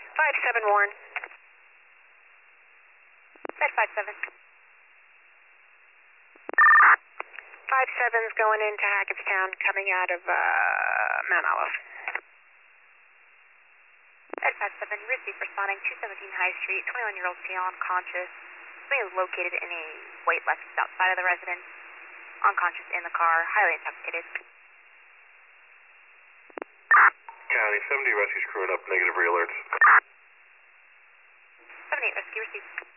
5-7 Warren. Red 5-7. 5-7's going into Hackettstown, coming out of Mount Olive. Red 5-7, received responding 217 High Street, 21-year-old female unconscious, located in a white Lexus outside of the residence, unconscious in the car, highly intoxicated. County 70 rescues crewing up, negative re-alerts. 78 rescue received.